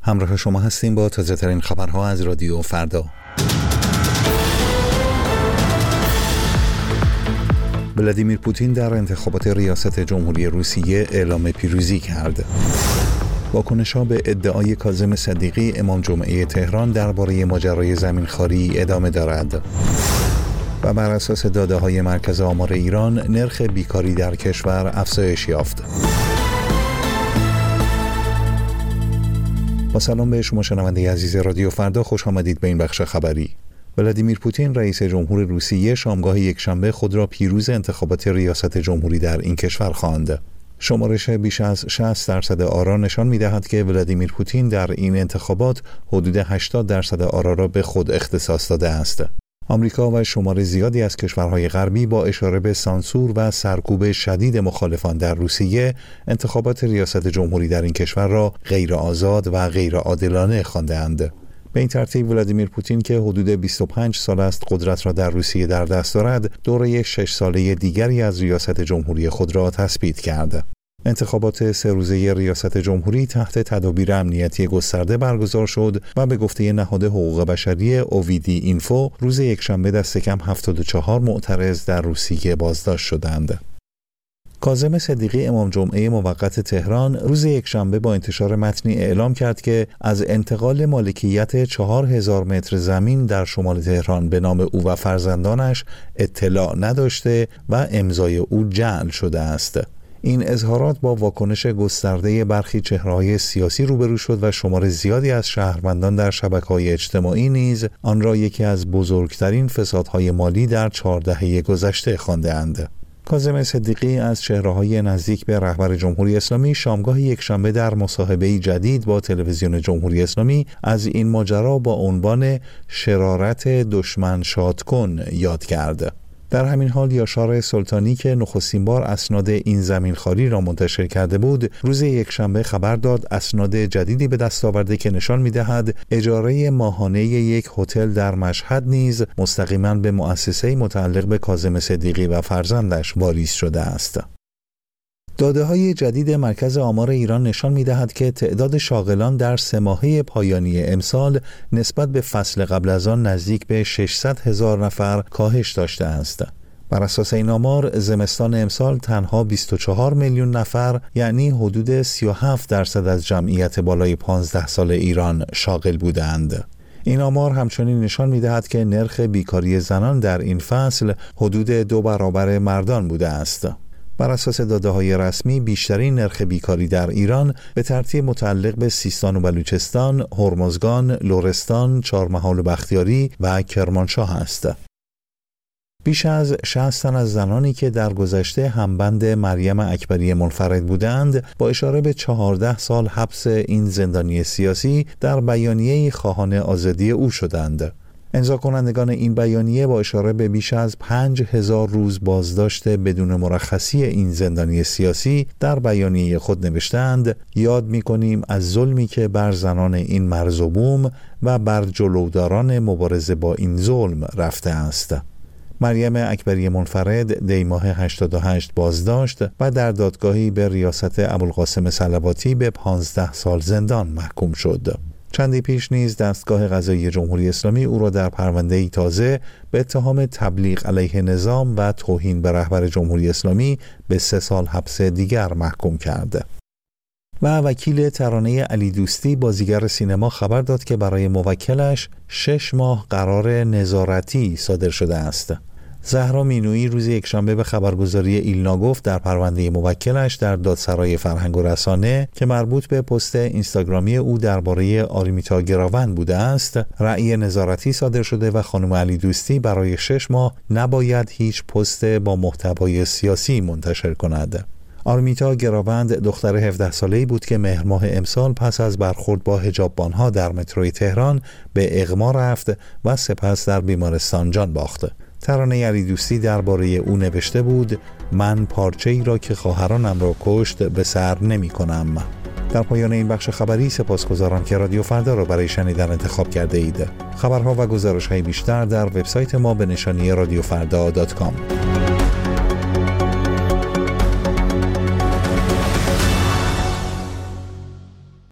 همراه شما هستیم با تازه ترین خبرها از رادیو فردا. ولادیمیر پوتین در انتخابات ریاست جمهوری روسیه اعلام پیروزی کرد. واکنش‌ها به ادعای کاظم صدیقی امام جمعه تهران درباره ماجرای زمینخواری ادامه دارد. و بر اساس داده‌های مرکز آمار ایران نرخ بیکاری در کشور افزایش یافت. با سلام به شما شنونده عزیز رادیو فردا، خوش آمدید به این بخش خبری. ولادیمیر پوتین رئیس جمهور روسیه شامگاه یکشنبه خود را پیروز انتخابات ریاست جمهوری در این کشور خواند. شمارش بیش از 60% آرا نشان می‌دهد که ولادیمیر پوتین در این انتخابات حدود 80% آرا را به خود اختصاص داده است. آمریکا و شمار زیادی از کشورهای غربی با اشاره به سانسور و سرکوب شدید مخالفان در روسیه انتخابات ریاست جمهوری در این کشور را غیر آزاد و غیر عادلانه خوانده‌اند. به این ترتیب ولادیمیر پوتین که حدود 25 سال است قدرت را در روسیه در دست دارد، دوره 6 ساله دیگری از ریاست جمهوری خود را تثبیت کرد. انتخابات 3 روزه ریاست جمهوری تحت تدابیر امنیتی گسترده برگزار شد و به گفته نهاد حقوق بشری اوویدی اینفو روز یکشنبه دست کم 74 معترض در روسیه بازداشت شدند. کاظم صدیقی امام جمعه موقت تهران روز یکشنبه با انتشار متنی اعلام کرد که از انتقال مالکیت 4000 متر زمین در شمال تهران به نام او و فرزندانش اطلاع نداشته و امضای او جعل شده است. این اظهارات با واکنش گسترده برخی چهره‌های سیاسی روبرو شد و شمار زیادی از شهروندان در شبکه‌های اجتماعی نیز آن را یکی از بزرگترین فسادهای مالی در 4 دهه گذشته خوانده‌اند. کاظم صدیقی از چهره‌های نزدیک به رهبر جمهوری اسلامی شامگاه یکشنبه در مصاحبه‌ای جدید با تلویزیون جمهوری اسلامی از این ماجرا با عنوان شرارت دشمن شاد کن یاد کرد. در همین حال یاشار سلطانی که نخستین بار اسناد این زمینخواری را منتشر کرده بود، روز یکشنبه خبر داد اسناد جدیدی به دست آورده که نشان می‌دهد اجاره ماهانه یک هتل در مشهد نیز مستقیما به مؤسسه متعلق به کاظم صدیقی و فرزندش واریز شده است. داده‌های جدید مرکز آمار ایران نشان می‌دهد که تعداد شاغلان در 3 ماهه پایانی امسال نسبت به فصل قبل از آن نزدیک به 600,000 نفر کاهش داشته است. بر اساس این آمار زمستان امسال تنها 24 میلیون نفر، یعنی حدود 37% از جمعیت بالای 15 سال ایران شاغل بودند. این آمار همچنین نشان می‌دهد که نرخ بیکاری زنان در این فصل حدود 2 برابر مردان بوده است. بر اساس داده‌های رسمی بیشترین نرخ بیکاری در ایران به ترتیب متعلق به سیستان و بلوچستان، هرمزگان، لرستان، چهارمحال و بختیاری و کرمانشاه است. بیش از 60 تن از زنانی که در گذشته همبند مریم اکبری منفرد بودند با اشاره به 14 سال حبس این زندانی سیاسی در بیانیه خواهان آزادی او شدند. امضا کنندگان این بیانیه با اشاره به بیش از 5000 روز بازداشت بدون مرخصی این زندانی سیاسی در بیانیه خود نوشتند: یاد می‌کنیم از ظلمی که بر زنان این مرز و بوم و بر جلوداران مبارزه با این ظلم رفته است. مریم اکبری منفرد دی ماه 88 بازداشت و در دادگاهی به ریاست ابوالقاسم صلواتی به 15 سال زندان محکوم شد. چندی پیش نیز دستگاه قضایی جمهوری اسلامی او را در پرونده‌ای تازه به اتهام تبلیغ علیه نظام و توهین به رهبر جمهوری اسلامی به 3 سال حبس دیگر محکوم کرد. و وکیل ترانه علی دوستی بازیگر سینما خبر داد که برای موکلش 6 ماه قرار نظارتی صادر شده است. زهرا مینویی روز یکشنبه به خبرگزاری ایلنا گفت در پرونده موکلش در دادسرای فرهنگ و رسانه که مربوط به پست اینستاگرامی او درباره آرمیتا گراوند بوده است، رأی نظارتی صادر شده و خانم علی دوستی برای 6 ماه نباید هیچ پست با محتوای سیاسی منتشر کند. آرمیتا گراوند دختر 17 ساله‌ای بود که مهر ماه امسال پس از برخورد با حجاببان‌ها در متروی تهران به اغما رفت و سپس در بیمارستان جان باخت. ترانه علی دوستی درباره او نوشته بود: من پارچه‌ای را که خواهرانم را کشت به سر نمی‌کنم. در پایان این بخش خبری سپاسگزارم که رادیو فردا را برای شنیدن انتخاب کرده اید. خبرها و گزارش‌های بیشتر در وبسایت ما به نشانی radiofrda.com.